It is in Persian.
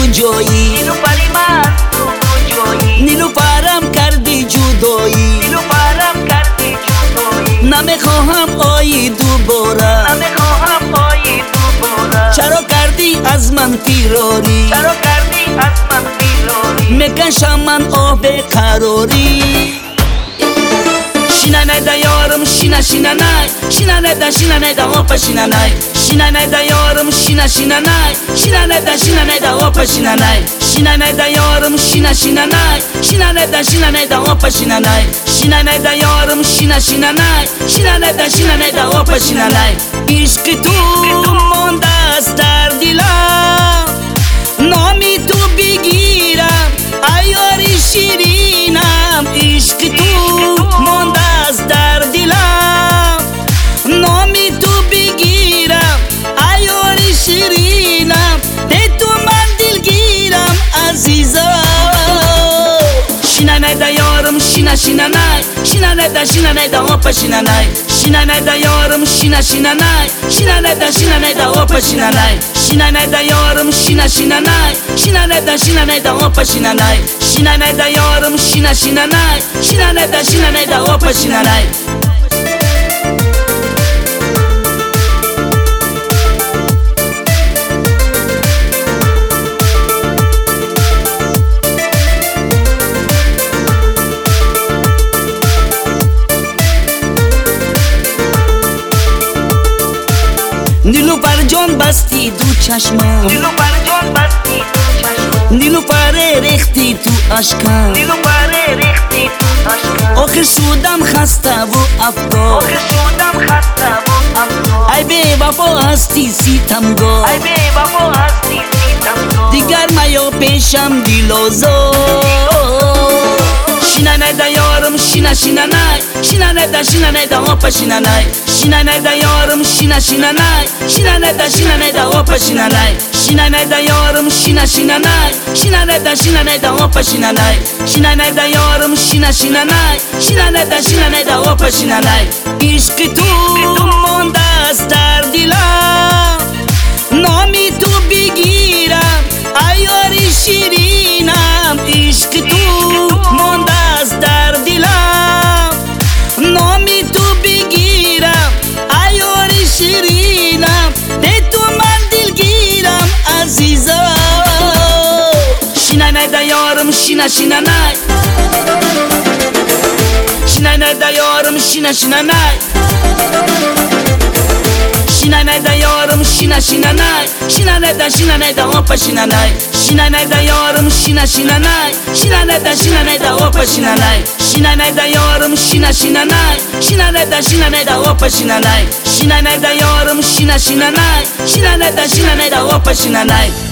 جایی، نیلوفری من تو جایی، نیلوفرم کردی جدایی، نیلوفرم کردی جدایی، نمیخواهم آیی دوباره، نمیخواهم آیی دوباره. چرا کردی از من فراری، چرا کردی از من فراری، میکشم من آب قراری. شینه نده یارم شینه شینه نای، شینه نده آب شینه نای، شینه نده یارم شینه شینه نای، شینه نده آب شینه نای، شینه نده یارم شینه شینه نای، شینه نده آب شینه نای، شینه نده یارم شینه شینه نای، شینه نده آب شینه نای. عشق تو مانده است در دلم، نامی تو بگیرم ایاری شیرینم. عشق تو مانده است در دلم، نامی تو بگیرم ایاری شیرینم. به تو من دلگیرم عزیزم. شینه نده یارم شینه شینه نای، شینه نده آب شینه نای، شینه نده یارم شینه شینه نای، شینه نده آب شینه نای، شینه نده یارم شینه شینه نای، شینه نده آب شینه نای، شینه نده یارم شینه شینه نای، شینه نده آب شینه نای. نیلوفر جان بستی دو چشمم، نیلوفر جان بستی تو چشمم، نیلوفر ریختی تو اشکم، نیلوفر ریختی تو اشکم. آخر شدم خسته و افکار، آخر شدم خسته و افسار. ای بی وفا هستی ستمگار، ای بی وفا هستی ستمگار. دیگر میا پیشم دل آزار. شینه نده یارم شینه شینه نای، شینه نده آب شینه نای، شینه نده یارم شینه شینه نای، شینه نده آب شینه نای، شینه نده یارم شینه شینه نای، شینه نده آب شینه نای، شینه نده یارم شینه شینه نای، شینه نده آب شینه نای. عشق تو مانده است در دلم، نامی تو بگیرم ایاری شیرینم. عشق تو مانده است در دلم، نامی تو بگیرم ایاری شیرینم. به تو من دلگیرم عزیزم. شینه نده یارم شینه شینه نای، شینه نده یارم شینه شینه نای، شینه نده یارم شینه شینه نای، شینه نده آب شینه نای، شینه نده یارم شینه شینه نای، شینه نده آب شینه نای، شینه نده یارم شینه شینه نای، شینه نده آب شینه نای، شینه نده یارم شینه شینه نای، شینه نده آب شینه نای.